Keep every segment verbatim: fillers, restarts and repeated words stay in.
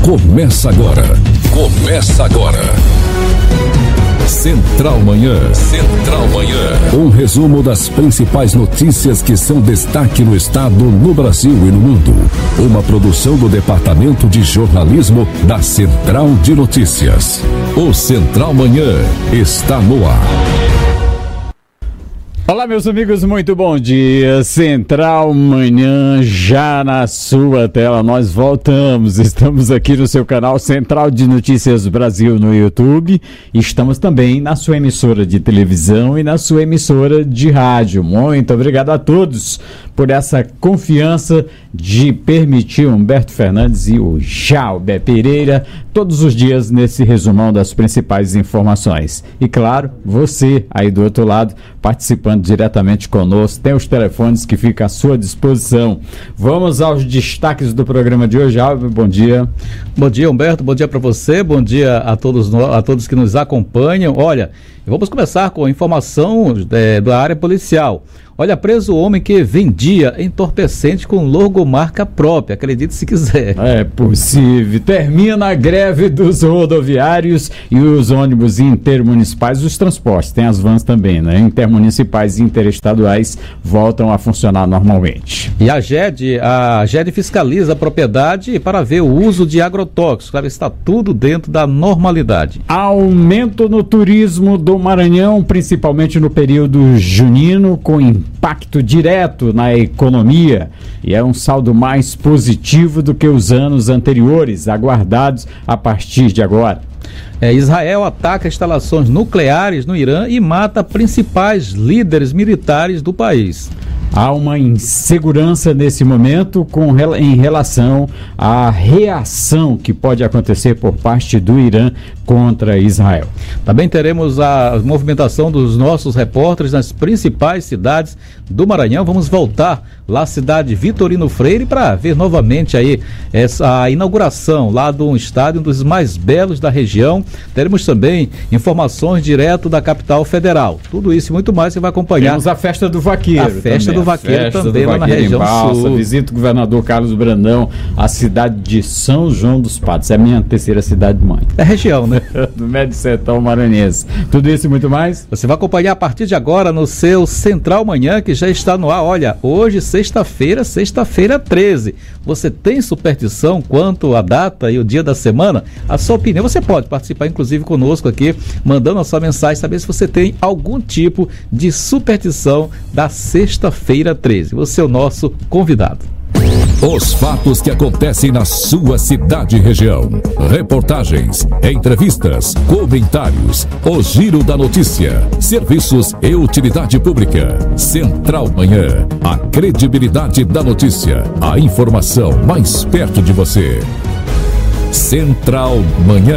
Começa agora. Começa agora. Central Manhã. Central Manhã. Um resumo das principais notícias que são destaque no estado, no Brasil e no mundo. Uma produção do Departamento de Jornalismo da Central de Notícias. O Central Manhã está no ar. Olá, meus amigos, muito bom dia. Central Manhã já na sua tela. Nós voltamos. Estamos aqui no seu canal Central de Notícias Brasil no YouTube. Estamos também na sua emissora de televisão e na sua emissora de rádio. Muito obrigado a todos por essa confiança de permitir Humberto Fernandes e o Jalber Pereira todos os dias nesse resumão das principais informações. E claro, você aí do outro lado participando diretamente conosco, tem os telefones que ficam à sua disposição. Vamos aos destaques do programa de hoje. Jalber, bom dia. Bom dia, Humberto, bom dia para você, bom dia a todos, a todos que nos acompanham. Olha, vamos começar com informação é, da área policial. Olha, preso o homem que vendia entorpecente com logomarca própria, acredite se quiser. É possível. Termina a greve dos rodoviários e os ônibus intermunicipais, os transportes, tem as vans também, né? Intermunicipais e interestaduais voltam a funcionar normalmente. E a GED, a GED fiscaliza a propriedade para ver o uso de agrotóxicos, claro, está tudo dentro da normalidade. Aumento no turismo do Maranhão, principalmente no período junino, com impacto direto na economia, e é um saldo mais positivo do que os anos anteriores, aguardados a partir de agora. É, Israel ataca instalações nucleares no Irã e mata principais líderes militares do país. Há uma insegurança nesse momento com, em relação à reação que pode acontecer por parte do Irã contra Israel. Também teremos a movimentação dos nossos repórteres nas principais cidades do Maranhão. Vamos voltar lá à cidade Vitorino Freire para ver novamente aí essa a inauguração lá do estádio, um dos mais belos da região. Teremos também informações direto da capital federal. Tudo isso e muito mais você vai acompanhar. Temos a festa do vaqueiro. A festa também. do vaqueiro festa também do lá vaqueiro na região em Balsa, sul. Visita o governador Carlos Brandão, a cidade de São João dos Patos. É a minha terceira cidade mãe. É região, né? Do Médio Sertão Maranhense. Tudo isso e muito mais? Você vai acompanhar a partir de agora no seu Central Manhã, que já está no ar. Olha, hoje, sexta-feira, sexta-feira treze. Você tem superstição quanto à data e o dia da semana? A sua opinião, você pode participar, inclusive, conosco aqui, mandando a sua mensagem, saber se você tem algum tipo de superstição da sexta-feira treze. Você é o nosso convidado. Os fatos que acontecem na sua cidade e região. Reportagens, entrevistas, comentários, o giro da notícia, serviços e utilidade pública. Central Manhã, a credibilidade da notícia, a informação mais perto de você. Central Manhã.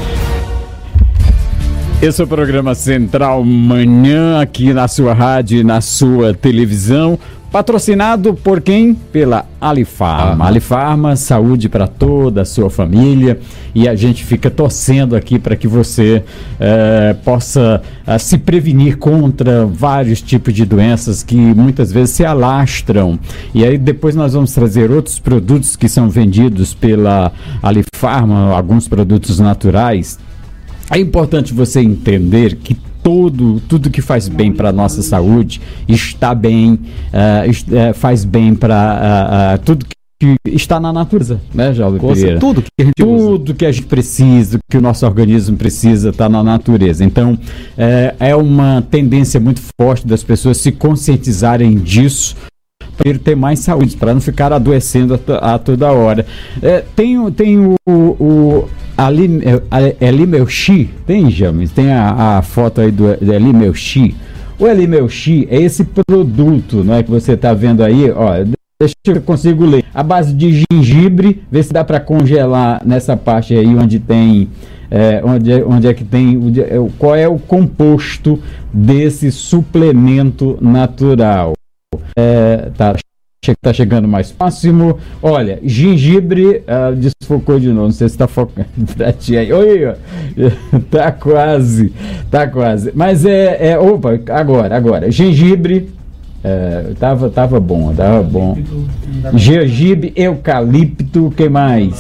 Esse é o programa Central Manhã, aqui na sua rádio e na sua televisão. Patrocinado por quem? Pela Alifarma. Ah. Alifarma, saúde para toda a sua família, e a gente fica torcendo aqui para que você eh, possa eh, se prevenir contra vários tipos de doenças que muitas vezes se alastram. E aí depois nós vamos trazer outros produtos que são vendidos pela Alifarma, alguns produtos naturais. É importante você entender que Todo, tudo que faz bem para a nossa saúde está bem, uh, faz bem para uh, uh, tudo que está na natureza, né, Jalber Pereira? Tudo que a gente Tudo usa. que a gente precisa, que o nosso organismo precisa, está na natureza. Então, é, é uma tendência muito forte das pessoas se conscientizarem disso, para ter mais saúde, para não ficar adoecendo a, a toda hora. É, tem, tem o, o Ali, Eli Melchi, tem, James? Tem a, a foto aí do, do Eli Melchi. O Eli Melchi é esse produto, não é, que você está vendo aí, ó, deixa eu consigo ler. A base de gengibre, vê se dá para congelar nessa parte aí onde tem, é, onde, onde é que tem, qual é o composto desse suplemento natural. É, tá, tá chegando mais próximo. Olha, gengibre, uh, desfocou de novo, não sei se tá focando pra ti aí. Oi, ó. Tá quase, tá quase. Mas é, é opa, agora, agora, gengibre, é, tava, tava bom, tava bom. Gengibre, eucalipto, o que mais?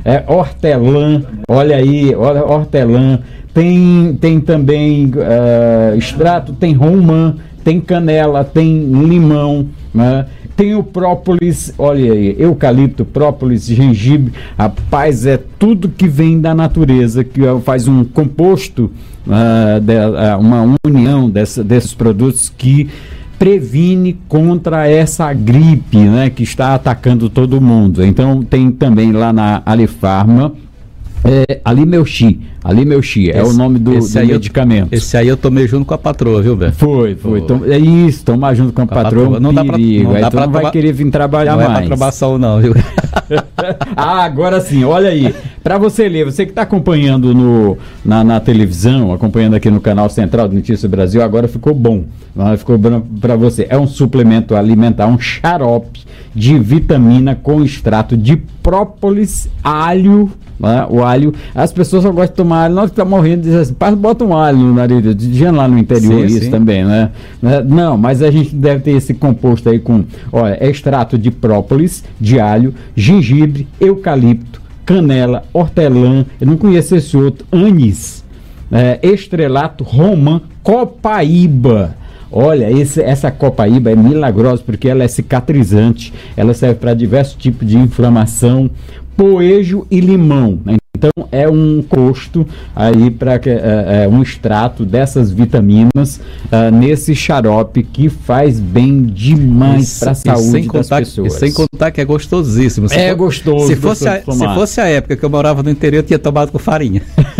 é, hortelã, olha aí, olha, hortelã, tem, tem também uh, extrato, tem romã, tem canela, tem limão, né? Tem o própolis, olha aí, eucalipto, própolis, gengibre, rapaz, é tudo que vem da natureza, que faz um composto, uh, de, uh, uma união dessa, desses produtos que previne contra essa gripe, né, que está atacando todo mundo. Então tem também lá na Alifarma, é, Alimeuxi, Alimeuxi, é o nome do, do medicamento. Eu, esse aí eu tomei junto com a patroa, viu, Beto? Foi, foi. Tom, é isso, tomar junto com a, com a patroa, patroa. Não dá pra, não aí dá tu pra não vai tomar, querer vir trabalhar não mais. Não é pra probação não, viu? Ah, agora sim, olha aí, para você ler, você que está acompanhando no, na, na televisão, acompanhando aqui no canal Central do Notícias Brasil, agora ficou bom, ficou bom para você. É um suplemento alimentar, um xarope de vitamina com extrato de própolis, alho, né? O alho, as pessoas só gostam de tomar alho, nós que estamos morrendo, dizem assim, bota um alho no nariz, dizendo lá no interior sim, isso sim. também, né? Não, mas a gente deve ter esse composto aí com, olha, é extrato de própolis, de alho, gengibre, eucalipto, canela, hortelã, eu não conheço esse outro, anis, é, estrelato, romã, copaíba. Olha, esse, essa copaíba é milagrosa porque ela é cicatrizante, ela serve para diversos tipos de inflamação, poejo e limão, né? Então é um composto aí para é, é, um extrato dessas vitaminas uh, nesse xarope que faz bem demais para a saúde das contar, pessoas. E sem contar que é gostosíssimo. Se é for, gostoso. Se fosse, a, se fosse a época que eu morava no interior, eu tinha tomado com farinha.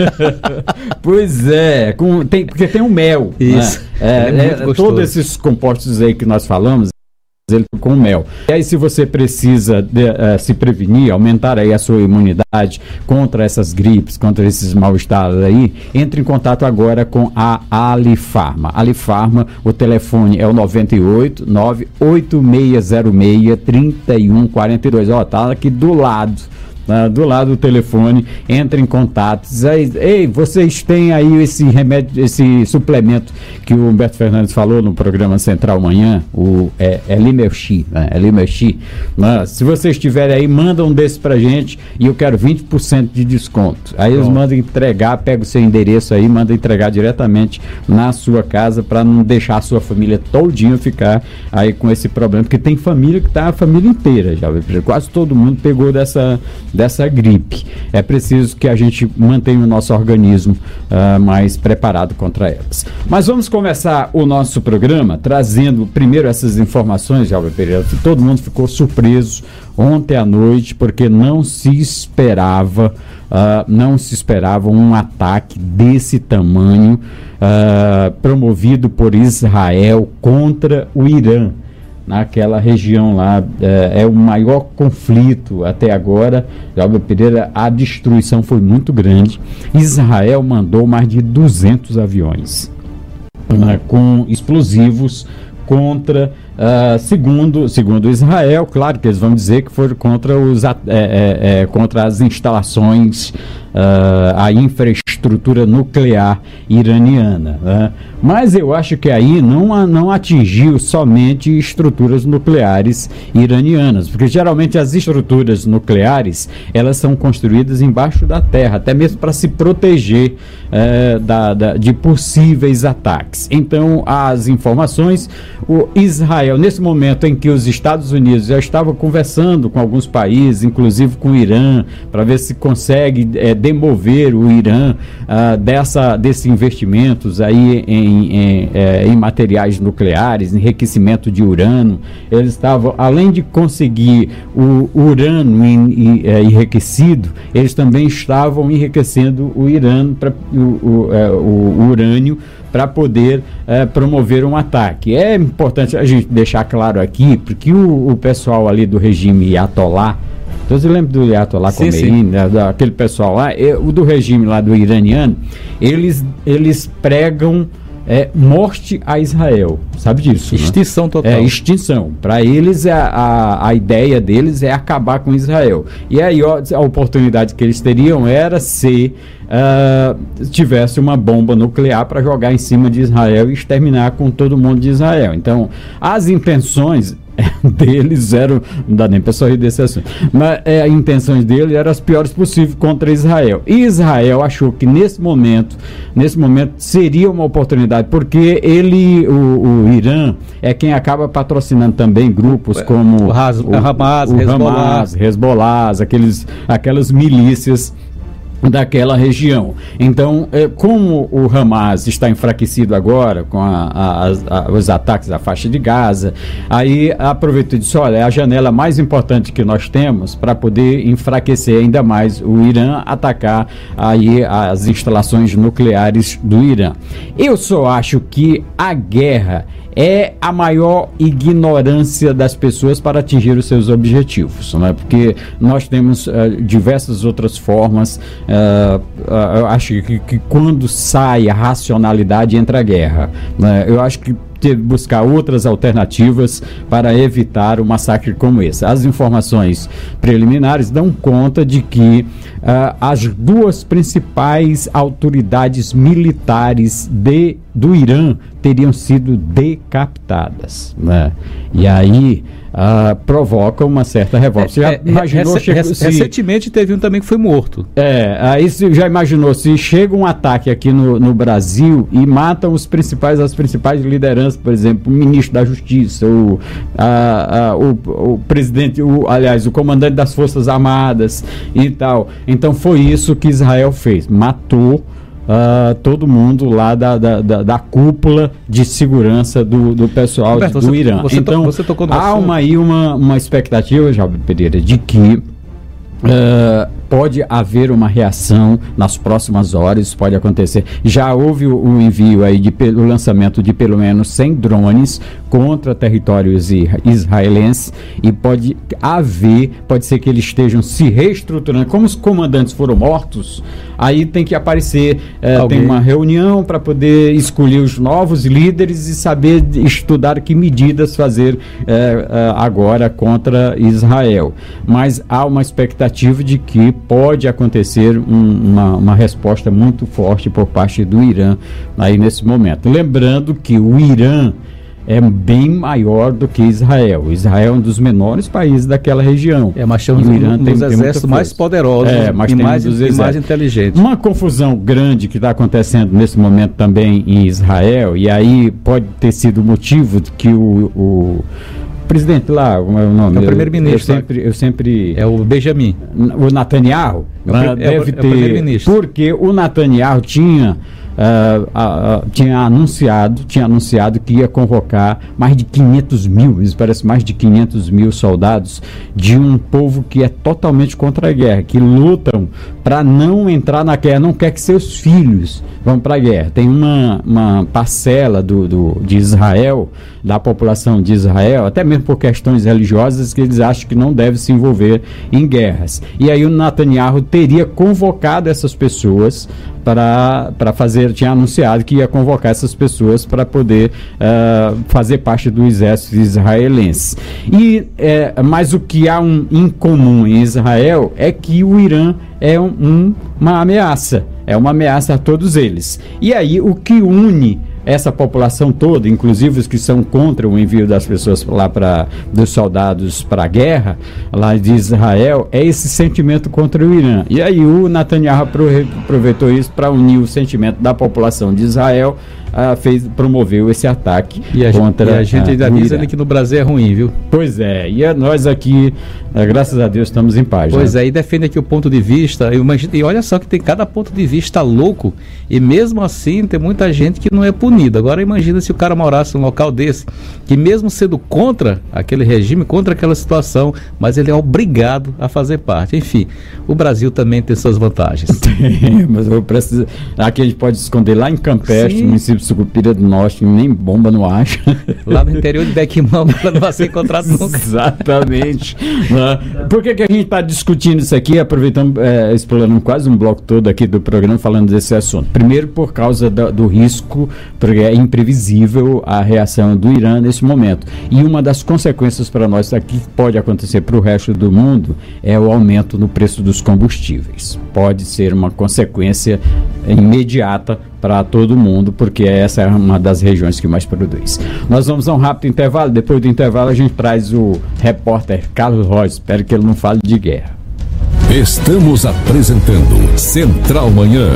Pois é, com, tem, porque tem o mel. Isso. Né? É, é, é, todos esses compostos aí que nós falamos, ele com mel. E aí, se você precisa de, uh, se prevenir, aumentar aí a sua imunidade contra essas gripes, contra esses mal-estares aí, entre em contato agora com a Alifarma. Alifarma, o telefone é o noventa e oito, nove oito seis zero seis, três um quatro dois. Ó, tá aqui do lado. Uh, do lado do telefone, entre em contato. Aí, ei, vocês têm aí esse remédio, esse suplemento que o Humberto Fernandes falou no programa Central Manhã, o é, é Limeuxi, né? É Limeuxi. Uh, se vocês tiverem aí, manda um desses pra gente e eu quero vinte por cento de desconto. Aí eles Bom. mandam entregar, pega o seu endereço aí, manda entregar diretamente na sua casa para não deixar a sua família todinha ficar aí com esse problema, porque tem família que tá a família inteira já, quase todo mundo pegou dessa dessa gripe. É preciso que a gente mantenha o nosso organismo uh, mais preparado contra elas. Mas vamos começar o nosso programa trazendo primeiro essas informações, Jalber Pereira. Todo mundo ficou surpreso ontem à noite porque não se esperava, uh, não se esperava um ataque desse tamanho uh, promovido por Israel contra o Irã. Naquela região lá, é, é o maior conflito até agora. Jalber Pereira, a destruição foi muito grande. Israel mandou mais de duzentos aviões né, com explosivos contra, uh, segundo, segundo Israel, claro que eles vão dizer que foram contra, os, é, é, é, contra as instalações, uh, a infraestrutura nuclear iraniana, né? Mas eu acho que aí não, não atingiu somente estruturas nucleares iranianas, porque geralmente as estruturas nucleares, elas são construídas embaixo da terra, até mesmo para se proteger é, da, da, de possíveis ataques. Então, as informações, o Israel, nesse momento em que os Estados Unidos já estavam conversando com alguns países, inclusive com o Irã, para ver se consegue é, demover o Irã ah, dessa, desses investimentos aí em Em, em, é, em materiais nucleares, enriquecimento de urânio. Eles estavam, além de conseguir o urânio in, in, é, enriquecido, eles também estavam enriquecendo o, Irã pra, o, o, é, o urânio para poder é, promover um ataque. É importante a gente deixar claro aqui, porque o, o pessoal ali do regime Ayatollah, então você lembra do Ayatollah Khomeini, né, aquele pessoal lá, é, o do regime lá do iraniano, eles, eles pregam É morte a Israel, sabe disso? Extinção, né? Total. É, extinção. Para eles, a, a, a ideia deles é acabar com Israel. E aí ó, a oportunidade que eles teriam era se uh, tivesse uma bomba nuclear para jogar em cima de Israel e exterminar com todo mundo de Israel. Então, as intenções deles eram, não dá nem para sorrir desse assunto, mas é, a intenções dele eram as piores possíveis contra Israel. E Israel achou que nesse momento, nesse momento seria uma oportunidade, porque ele, o, o Irã, é quem acaba patrocinando também grupos como o, Hamas, o, Hamas, o Hezbollah, Hamas, Hezbollah, aqueles, aquelas milícias daquela região. Então, é, como o Hamas está enfraquecido agora com a, a, a, os ataques à faixa de Gaza, aí aproveitou e disse, olha, é a janela mais importante que nós temos para poder enfraquecer ainda mais o Irã, atacar aí as instalações nucleares do Irã. Eu só acho que a guerra é a maior ignorância das pessoas para atingir os seus objetivos, né? Porque nós temos uh, diversas outras formas. Uh, uh, eu acho que, que quando sai a racionalidade entra a guerra, né? Eu acho que ter buscar outras alternativas para evitar um massacre como esse. As informações preliminares dão conta de que uh, as duas principais autoridades militares de, do Irã teriam sido decapitadas, né? E aí uh, provoca uma certa revolta. Você já é, imaginou... Rec- chega, rec- se, recentemente teve um também que foi morto. É, aí você já imaginou se chega um ataque aqui no, no Brasil e matam os principais, as principais lideranças, por exemplo, o ministro da Justiça, o, a, a, o, o presidente, o, aliás, o comandante das Forças Armadas e tal. Então foi isso que Israel fez, matou Uh, todo mundo lá da, da, da, da cúpula de segurança do, do pessoal Roberto, do você, Irã. Você então, to, você tocou no há uma, aí uma, uma expectativa, Jovem Pereira, de que Uh, pode haver uma reação nas próximas horas, isso pode acontecer. Já houve o, o envio aí de o lançamento de pelo menos cem drones contra territórios israelenses e pode haver, pode ser que eles estejam se reestruturando. Como os comandantes foram mortos, aí tem que aparecer, uh, tem uma reunião para poder escolher os novos líderes e saber estudar que medidas fazer uh, uh, agora contra Israel. Mas há uma expectativa de que pode acontecer um, uma, uma resposta muito forte por parte do Irã aí nesse momento. Lembrando que o Irã é bem maior do que Israel. Israel é um dos menores países daquela região. É, mas tem um dos exércitos mais poderosos é, mas e, tem mais, um e mais inteligentes. Uma confusão grande que está acontecendo nesse momento também em Israel, e aí pode ter sido motivo que o, o presidente lá, como é o nome? É o primeiro-ministro. Eu sempre, eu sempre... É o Benjamin. O Netanyahu. É o, é deve o, ter... É o primeiro-ministro. Porque o Netanyahu tinha... Uh, uh, uh, tinha anunciado tinha anunciado que ia convocar mais de quinhentos mil, isso parece mais de quinhentos mil soldados de um povo que é totalmente contra a guerra, que lutam para não entrar na guerra, não quer que seus filhos vão para a guerra. Tem uma, uma parcela do, do, de Israel, da população de Israel, até mesmo por questões religiosas, que eles acham que não deve se envolver em guerras. E aí o Netanyahu teria convocado essas pessoas para para fazer, tinha anunciado que ia convocar essas pessoas para poder uh, fazer parte do exército israelense. E, é, mas o que há um, em comum em Israel é que o Irã é um, um, uma ameaça, é uma ameaça a todos eles. E aí o que une essa população toda, inclusive os que são contra o envio das pessoas lá para dos soldados para a guerra lá de Israel, é esse sentimento contra o Irã. E aí o Netanyahu aproveitou isso para unir o sentimento da população de Israel, uh, fez, promoveu esse ataque e a contra gente, e a gente ainda avisa que no Brasil é ruim, viu? Pois é, e a, nós aqui, uh, graças a Deus, estamos em paz. Pois né? é, e defende aqui o ponto de vista, eu imagino, e olha só que tem cada ponto de vista louco, e mesmo assim tem muita gente que não é punida. Agora imagina se o cara morasse num local desse, que mesmo sendo contra aquele regime, contra aquela situação, mas ele é obrigado a fazer parte. Enfim, o Brasil também tem suas vantagens. Tem, mas eu preciso... Aqui a gente pode se esconder lá em Campestre, no município de Sucupira do Norte, nem bomba não acha. Lá no interior de Bequimão, ela não vai ser encontrado nunca. Exatamente. uh, por que, que a gente está discutindo isso aqui, aproveitando, é, explorando quase um bloco todo aqui do programa falando desse assunto? Primeiro, por causa do, do risco, porque é imprevisível a reação do Irã nesse momento. E uma das consequências para nós aqui que pode acontecer para o resto do mundo é o aumento no preço dos combustíveis. Pode ser uma consequência imediata para todo mundo, porque essa é uma das regiões que mais produz. Nós vamos a um rápido intervalo. Depois do intervalo a gente traz o repórter Carlos Rocha. Espero que ele não fale de guerra. Estamos apresentando Central Manhã.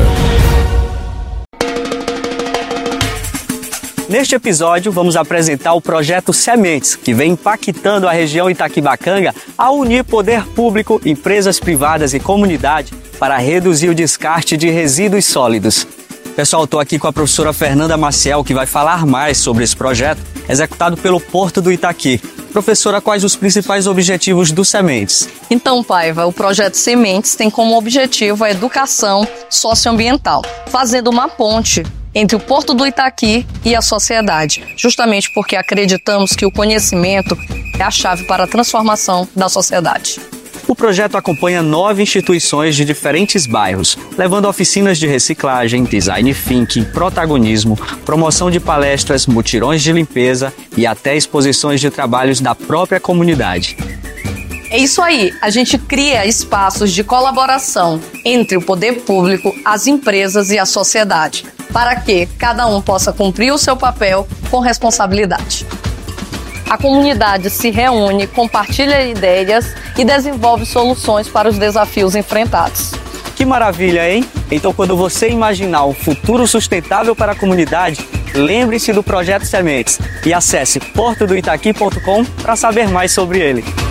Neste episódio, vamos apresentar o projeto Sementes, que vem impactando a região Itaquibacanga a unir poder público, empresas privadas e comunidade para reduzir o descarte de resíduos sólidos. Pessoal, estou aqui com a professora Fernanda Maciel, que vai falar mais sobre esse projeto, executado pelo Porto do Itaqui. Professora, quais os principais objetivos do Sementes? Então, Paiva, o projeto Sementes tem como objetivo a educação socioambiental, fazendo uma ponte entre o Porto do Itaqui e a sociedade, justamente porque acreditamos que o conhecimento é a chave para a transformação da sociedade. O projeto acompanha nove instituições de diferentes bairros, levando oficinas de reciclagem, design thinking, protagonismo, promoção de palestras, mutirões de limpeza e até exposições de trabalhos da própria comunidade. É isso aí, a gente cria espaços de colaboração entre o poder público, as empresas e a sociedade, para que cada um possa cumprir o seu papel com responsabilidade. A comunidade se reúne, compartilha ideias e desenvolve soluções para os desafios enfrentados. Que maravilha, hein? Então, quando você imaginar um futuro sustentável para a comunidade, lembre-se do Projeto Sementes e acesse porto do itaqui ponto com para saber mais sobre ele.